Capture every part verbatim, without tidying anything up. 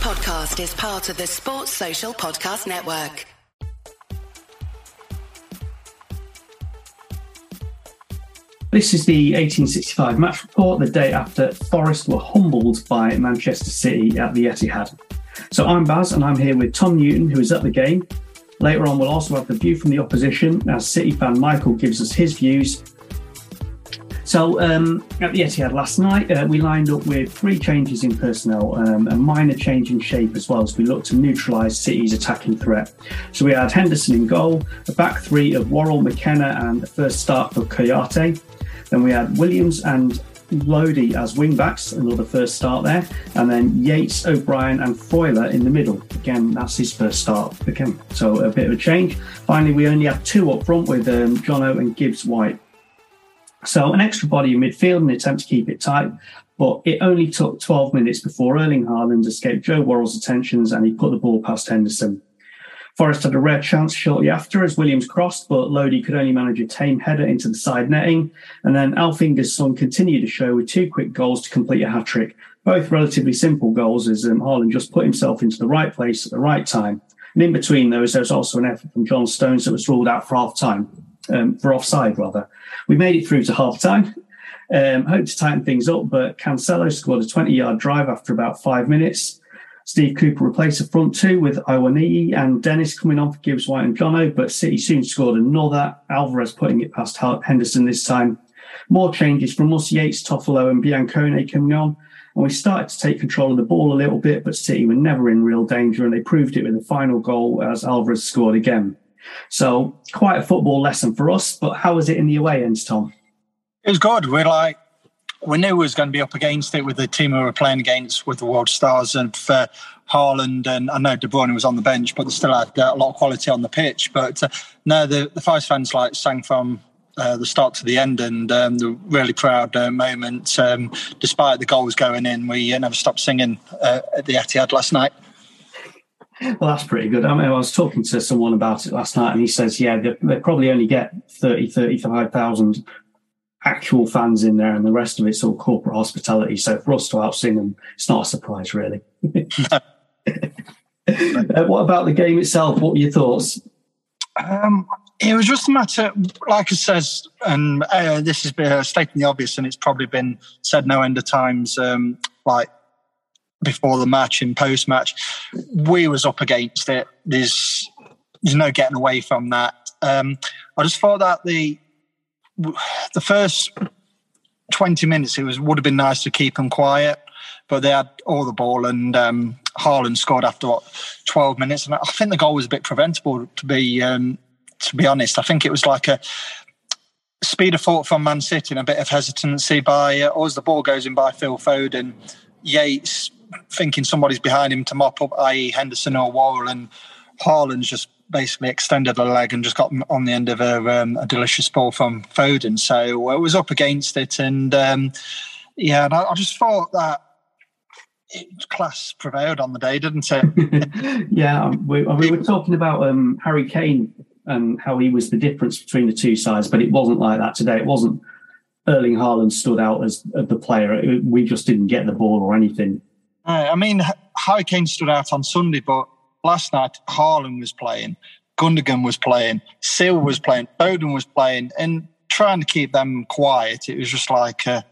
podcast is part of the Sports Social Podcast Network. This is the eighteen sixty-five match report, the day after Forest were humbled by Manchester City at the Etihad. So I'm Baz, and I'm here with Tom Newton, who is at the game. Later on, we'll also have the view from the opposition, as City fan Michael gives us his views. So um, at the Etihad last night, uh, we lined up with three changes in personnel, um, a minor change in shape as well, as we looked to neutralise City's attacking threat. So we had Henderson in goal, a back three of Worrell, McKenna, and a first start for Kouyaté. Then we had Williams and Lodi as wing-backs, another first start there. And then Yates, O'Brien and Freuler in the middle. Again, that's his first start again. So a bit of a change. Finally, we only have two up front with um, Jono and Gibbs-White. So an extra body in midfield in an attempt to keep it tight. But it only took twelve minutes before Erling Haaland escaped Joe Worrell's attentions and he put the ball past Henderson. Forest had a rare chance shortly after as Williams crossed, but Lodi could only manage a tame header into the side netting. And then Alfinger's son continued to show with two quick goals to complete a hat-trick. Both relatively simple goals as um, Haaland just put himself into the right place at the right time. And in between those, there was also an effort from John Stones that was ruled out for half-time, um, for offside rather. We made it through to half-time. Um, hoped to tighten things up, but Cancelo scored a twenty-yard drive after about five minutes. Steve Cooper replaced the front two with Iwanyi and Dennis coming on for Gibbs, White and Jono, but City soon scored another, Alvarez putting it past Henderson this time. More changes from us, Yates, Toffolo and Biancone coming on, and we started to take control of the ball a little bit, but City were never in real danger, and they proved it with the final goal as Alvarez scored again. So quite a football lesson for us, but how was it in the away ends, Tom? It was good. We're like, we knew we was going to be up against it with the team we were playing against with the World Stars and for Haaland, and I know De Bruyne was on the bench, but they still had uh, a lot of quality on the pitch. But uh, no, the, the Forest fans like sang from uh, the start to the end, and um, the really proud uh, moment. Um, despite the goals going in, we uh, never stopped singing uh, at the Etihad last night. Well, that's pretty good. I mean, I was talking to someone about it last night, and he says, yeah, they, they probably only get thirty, thirty-five thousand actual fans in there, and the rest of it's all corporate hospitality. So for us to outsing them, it's not a surprise, really. uh, what about the game itself? What were your thoughts? Um, it was just a matter, like I says, and uh, this has been uh, stating the obvious, and it's probably been said no end of times, um, like before the match and post-match, we was up against it. There's, there's no getting away from that. Um, I just thought that the the first twenty minutes, it was would have been nice to keep them quiet, but they had all the ball, and um, Haaland scored after what twelve minutes, and I think the goal was a bit preventable. To be um, to be honest, I think it was like a speed of thought from Man City and a bit of hesitancy by uh, as the ball goes in by Phil Foden, Yates thinking somebody's behind him to mop up, that is. Henderson or Worrell, and Haaland's just basically extended a leg and just got on the end of a, um, a delicious ball from Foden. So uh, it was up against it, and um, yeah, and I, I just thought that it, class prevailed on the day, didn't it? yeah, we, we were talking about um, Harry Kane and how he was the difference between the two sides, but it wasn't like that today. It wasn't Erling Haaland stood out as the player. It, we just didn't get the ball or anything. I mean, Harry Kane stood out on Sunday, but last night, Haaland was playing, Gundogan was playing, Seal was playing, Foden was playing, and trying to keep them quiet, it was just like a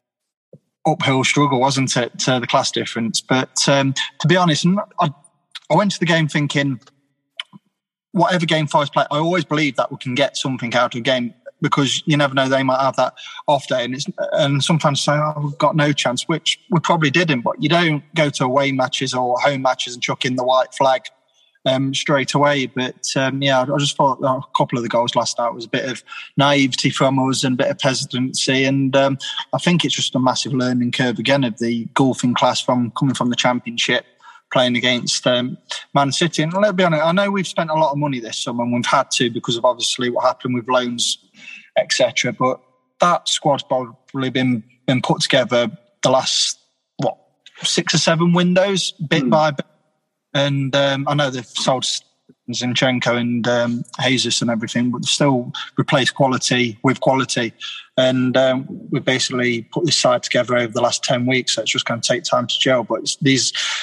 uphill struggle, wasn't it, to the class difference. But um, to be honest, I, I went to the game thinking, whatever game Forest play, I always believe that we can get something out of a game, because you never know, they might have that off day, and it's and sometimes say, oh, we've got no chance, which we probably didn't. But you don't go to away matches or home matches and chuck in the white flag um, straight away. But um, yeah, I just thought a couple of the goals last night was a bit of naivety from us and a bit of hesitancy, and um, I think it's just a massive learning curve again of the golfing class from coming from the Championship, playing against um, Man City. And let's be honest, I know we've spent a lot of money this summer, and we've had to because of obviously what happened with loans, et cetera. But that squad's probably been been put together the last what six or seven windows, bit mm. by bit. And um, I know they've sold Zinchenko and um, Jesus and everything, but they've still replaced quality with quality. And um, we've basically put this side together over the last ten weeks. So it's just going to take time to gel. But it's, these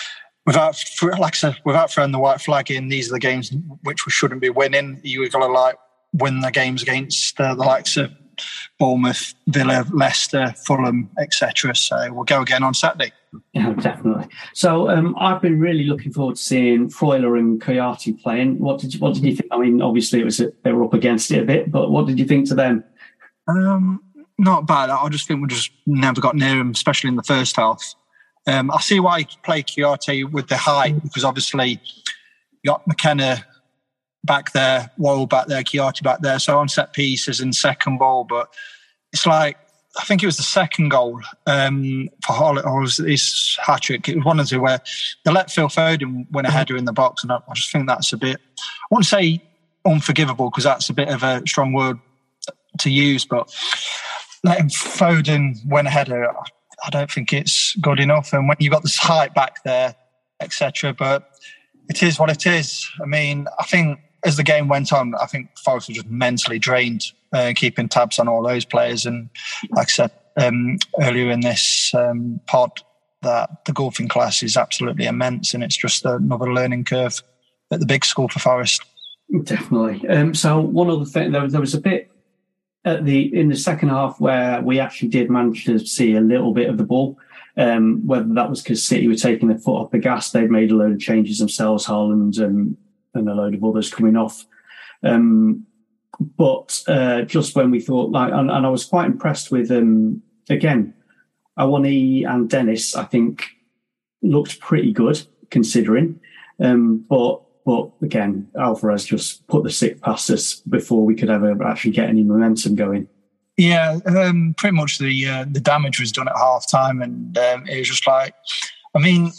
without, like I said, without throwing the white flag in, these are the games which we shouldn't be winning. You've got to like win the games against uh, the likes of Bournemouth, Villa, Leicester, Fulham, et cetera. So we'll go again on Saturday. Yeah, definitely. So um, I've been really looking forward to seeing Freuler and Kouyaté playing. What did you, what did you think? I mean, obviously it was a, they were up against it a bit, but what did you think to them? Um, not bad. I just think we just never got near him, especially in the first half. Um, I see why you play Kouyaté with the height, because obviously you got McKenna back there, Worrell back there, Kouyaté back there. So on set pieces and second ball, but it's like, I think it was the second goal um, for Hull, or was his hat trick. It was one of the where they let Phil Foden win a header in the box, and I, I just think that's a bit, I wouldn't say unforgivable because that's a bit of a strong word to use, but letting Foden win a header, I don't think it's good enough. And when you've got this height back there, et cetera, but it is what it is. I mean, I think as the game went on, I think Forest were just mentally drained, uh, keeping tabs on all those players. And like I said um, earlier in this um, pod, that the golfing class is absolutely immense, and it's just another learning curve at the big school for Forest. Definitely. Um, so one other thing, there, there was a bit at the in the second half where we actually did manage to see a little bit of the ball. Um, whether that was because City were taking their foot off the gas, they'd made a load of changes themselves, Haaland and, and a load of others coming off. Um, but uh, just when we thought, like, and, and I was quite impressed with, um, again, Awoniyi and Dennis, I think, looked pretty good considering. Um, but but again, Alvarez just put the sick past us before we could ever actually get any momentum going. Yeah, um, pretty much the uh, the damage was done at half time, and um, it was just like, I mean,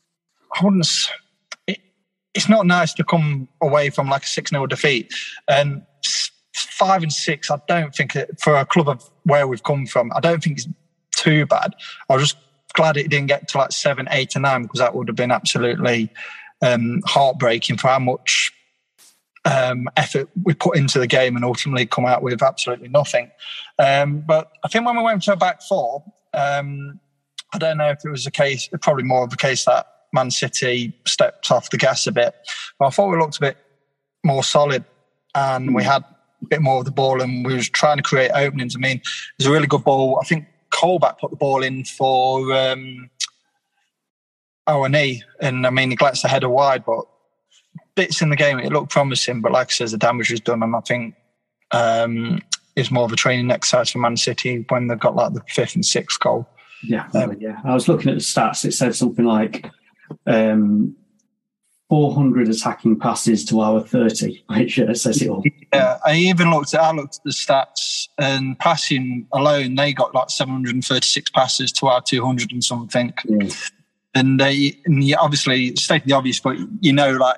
I wouldn't. It, it's not nice to come away from like a six nil defeat, and five and six. I don't think it, for a club of where we've come from, I don't think it's too bad. I was just glad it didn't get to like seven, eight, and nine, because that would have been absolutely um, heartbreaking for how much Um, effort we put into the game and ultimately come out with absolutely nothing. Um, but I think when we went to a back four, um, I don't know if it was a case, probably more of a case that Man City stepped off the gas a bit. But I thought we looked a bit more solid, and we had a bit more of the ball, and we was trying to create openings. I mean, it was a really good ball. I think Colback put the ball in for um, Awoniyi, and I mean, he glanced the header wide, but bits in the game, it looked promising, but like I said, the damage was done, and I think um, it's more of a training exercise for Man City when they've got like the fifth and sixth goal. Yeah, um, yeah. I was looking at the stats. It said something like um, four hundred attacking passes to our thirty, which uh, says it all. Yeah, I even looked at I looked at the stats, and passing alone, they got like seven hundred thirty-six passes to our two hundred and something. Yeah. And they, and obviously, stating the obvious, but you know, like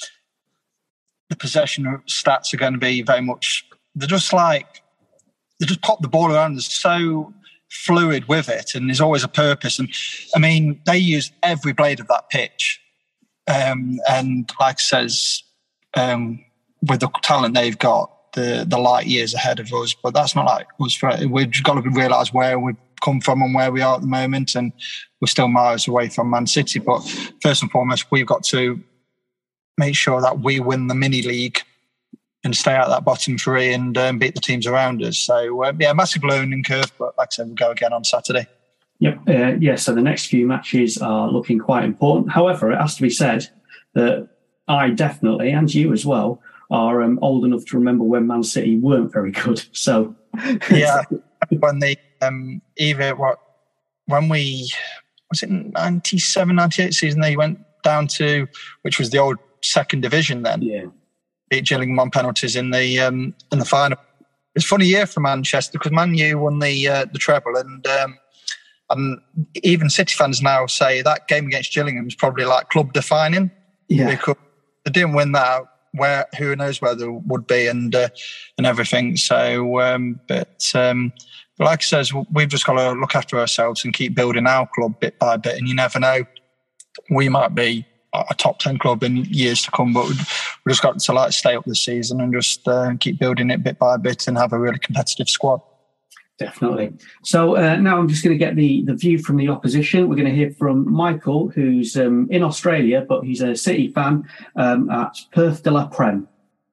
the possession stats are going to be very much. They're just like they just pop the ball around. They're so fluid with it, and there's always a purpose. And I mean, they use every blade of that pitch. Um, and like says, um, with the talent they've got, the the light years ahead of us. But that's not like us. We've just got to realise where we've come from and where we are at the moment, and we're still miles away from Man City. But first and foremost, we've got to make sure that we win the mini league and stay out that bottom three and um, beat the teams around us. So uh, yeah, massive learning curve. But like I said, we'll go again on Saturday. Yep. Uh, yeah. So the next few matches are looking quite important. However, it has to be said that I definitely, and you as well, are um, old enough to remember when Man City weren't very good. So yeah, when they um, either what when we was it ninety-seven, ninety-eight season they went down to, which was the old second division then. Yeah, beat Gillingham on penalties in the um, in the final. It's a funny year for Manchester because Man U won the uh, the treble, and um, and even City fans now say that game against Gillingham is probably like club defining. Yeah, because they didn't win that. Where who knows where they would be and uh, and everything. So, um, but, um, but like I says, we've just got to look after ourselves and keep building our club bit by bit. And you never know, we might be a top ten club in years to come, but we've just got to like stay up this season and just uh, keep building it bit by bit and have a really competitive squad. Definitely. So uh, now I'm just going to get the, the view from the opposition. We're going to hear from Michael, who's um, in Australia, but he's a City fan um, at Perth de la Prem.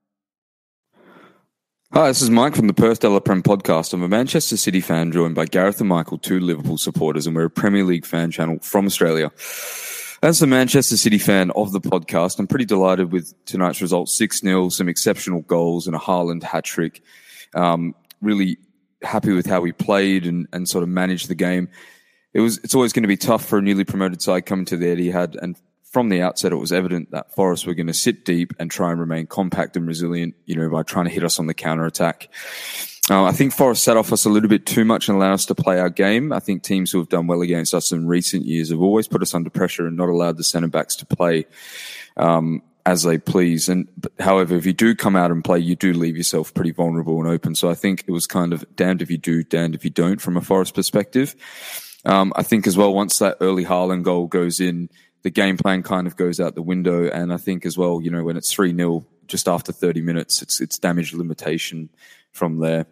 Hi, this is Mike from the Perth de la Prem podcast. I'm a Manchester City fan joined by Gareth and Michael, two Liverpool supporters, and we're a Premier League fan channel from Australia. As a Manchester City fan of the podcast, I'm pretty delighted with tonight's result, six nil, some exceptional goals and a Haaland hat-trick. Um, really happy with how we played and, and sort of managed the game. It was It's always going to be tough for a newly promoted side coming to the Etihad, and from the outset it was evident that Forest were going to sit deep and try and remain compact and resilient, you know, by trying to hit us on the counter-attack. Uh, I think Forest sat off us a little bit too much and allowed us to play our game. I think teams who have done well against us in recent years have always put us under pressure and not allowed the centre-backs to play um, as they please. And but, however, if you do come out and play, you do leave yourself pretty vulnerable and open. So I think it was kind of damned if you do, damned if you don't from a Forest perspective. Um, I think as well, once that early Haaland goal goes in, the game plan kind of goes out the window. And I think as well, you know, when it's three nil just after thirty minutes, it's it's damage limitation from there.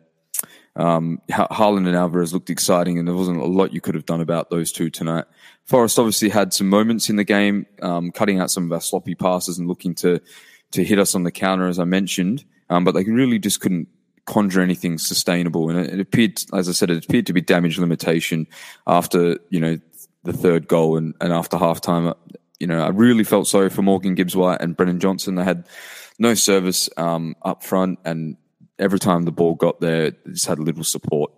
Um, Haaland and Alvarez looked exciting, and there wasn't a lot you could have done about those two tonight. Forest obviously had some moments in the game, um, cutting out some of our sloppy passes and looking to to hit us on the counter, as I mentioned, um, but they really just couldn't conjure anything sustainable. And it, it appeared, as I said, it appeared to be damage limitation after, you know, the third goal and, and after halftime. You know, I really felt sorry for Morgan Gibbs-White and Brennan Johnson. They had no service um, up front, and every time the ball got there, they just had a little support.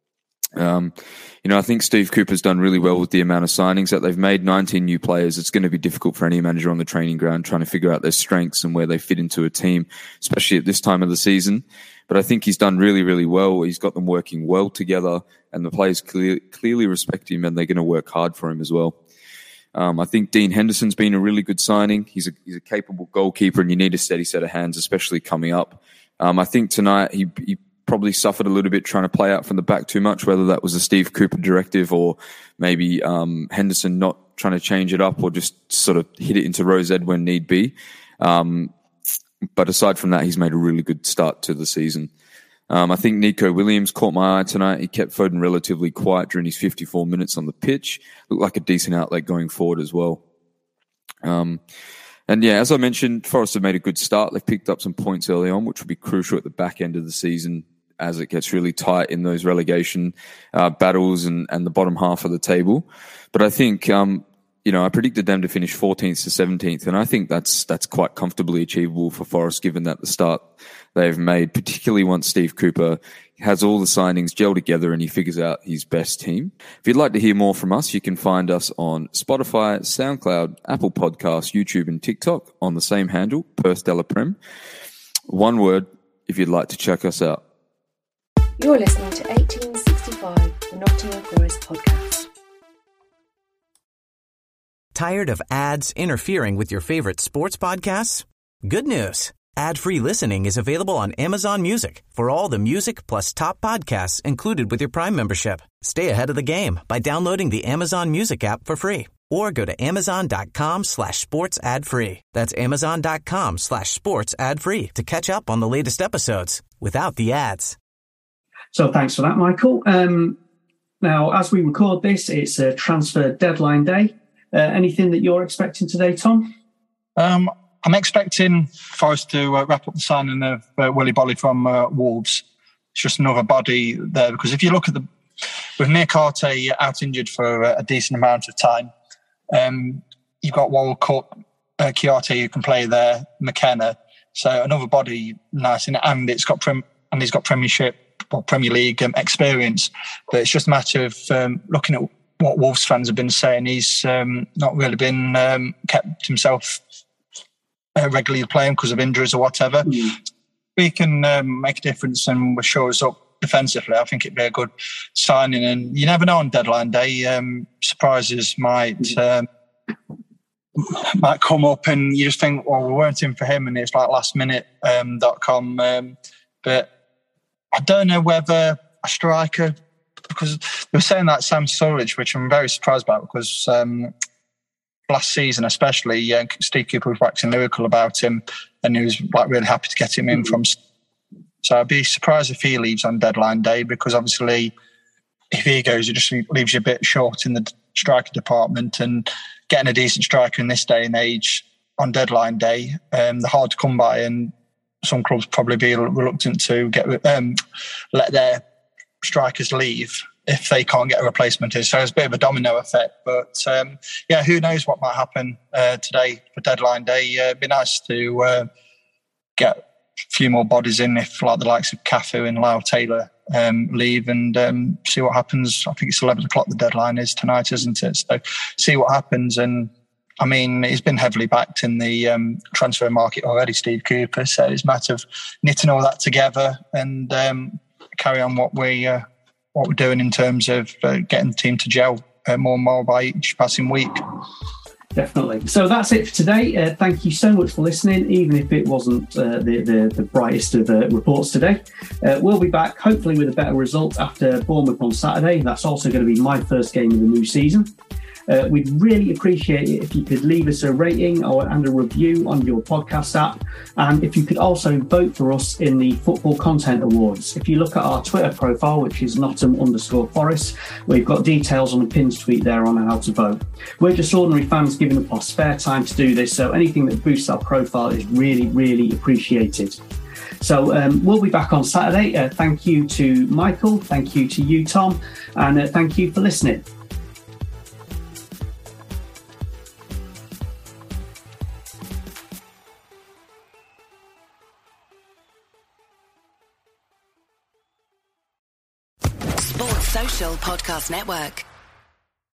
Um, you know, I think Steve Cooper's done really well with the amount of signings that they've made, nineteen new players. It's going to be difficult for any manager on the training ground trying to figure out their strengths and where they fit into a team, especially at this time of the season. But I think he's done really, really well. He's got them working well together, and the players clear, clearly respect him, and they're going to work hard for him as well. Um, I think Dean Henderson's been a really good signing. He's a, he's a capable goalkeeper, and you need a steady set of hands, especially coming up. Um, I think tonight he, he probably suffered a little bit trying to play out from the back too much, whether that was a Steve Cooper directive or maybe um, Henderson not trying to change it up or just sort of hit it into Rose Ed when need be. Um, but aside from that, he's made a really good start to the season. Um, I think Nico Williams caught my eye tonight. He kept Foden relatively quiet during his fifty-four minutes on the pitch. Looked like a decent outlet going forward as well. Um, and yeah, as I mentioned, Forest have made a good start. They've picked up some points early on, which will be crucial at the back end of the season as it gets really tight in those relegation uh, battles and, and the bottom half of the table. But I think, um, you know, I predicted them to finish fourteenth to seventeenth, and I think that's that's quite comfortably achievable for Forest, given that the start they've made, particularly once Steve Cooper has all the signings gel together and he figures out his best team. If you'd like to hear more from us, you can find us on Spotify, SoundCloud, Apple Podcasts, YouTube and TikTok on the same handle, Perth de la Prem. One word if you'd like to check us out. You're listening to eighteen sixty-five, the Nottingham Forest podcast. Tired of ads interfering with your favorite sports podcasts? Good news. Ad-free listening is available on Amazon Music for all the music plus top podcasts included with your Prime membership. Stay ahead of the game by downloading the Amazon Music app for free or go to amazon.com slash sports ad free. That's amazon.com slash sports ad free to catch up on the latest episodes without the ads. So thanks for that, Michael. Um, now, as we record this, it's a transfer deadline day. Uh, anything that you're expecting today, Tom? Um, I'm expecting Forest to uh, wrap up the signing of uh, Willy Bolly from uh, Wolves. It's just another body there, because if you look at the with Niakate out injured for a, a decent amount of time, um, you've got Walcott, uh, Chiarte who can play there, McKenna. So another body nice in it, and it's got prim- and he's got Premiership or Premier League um, experience. But it's just a matter of um, looking at what Wolves fans have been saying. He's um, not really been um, kept himself uh, regularly playing because of injuries or whatever. Mm. We can um, make a difference and we're sure us up defensively. I think it'd be a good signing, and you never know on deadline day. Um, surprises might um, might come up, and you just think, well, we weren't in for him, and it's like last minute um, dot com. Um, but I don't know whether a striker, because they were saying that Sam Surridge, which I'm very surprised about, because um, last season especially, uh, Steve Cooper was waxing lyrical about him, and he was like really happy to get him in from So I'd be surprised if he leaves on deadline day, because obviously if he goes, it just leaves you a bit short in the striker department, and getting a decent striker in this day and age on deadline day, um, they're hard to come by, and some clubs probably be reluctant to get um, let their strikers leave if they can't get a replacement in. So it's a bit of a domino effect. But um, yeah, who knows what might happen uh, today for deadline day. Uh, it'd be nice to uh, get a few more bodies in, if like the likes of Cafu and Lyle Taylor um, leave, and um, see what happens. I think it's eleven o'clock the deadline is tonight, isn't it? So see what happens. And I mean, he's been heavily backed in the um, transfer market already, Steve Cooper. So it's a matter of knitting all that together and um, carry on what we uh, what we're doing in terms of uh, getting the team to gel uh, more and more by each passing week. Definitely. So that's it for today. Uh, thank you so much for listening, even if it wasn't uh, the, the the brightest of uh, reports today. Uh, we'll be back hopefully with a better result after Bournemouth on Saturday. That's also going to be my first game of the new season. Uh, we'd really appreciate it if you could leave us a rating or and a review on your podcast app, and if you could also vote for us in the Football Content Awards. If you look at our Twitter profile, which is Nottingham underscore Forest, we've got details on a pinned tweet there on how to vote. We're just ordinary fans giving up our spare time to do this, so anything that boosts our profile is really, really appreciated. So um, we'll be back on Saturday. Uh, thank you to Michael, thank you to you, Tom, and uh, thank you for listening. Sports Social Podcast Network.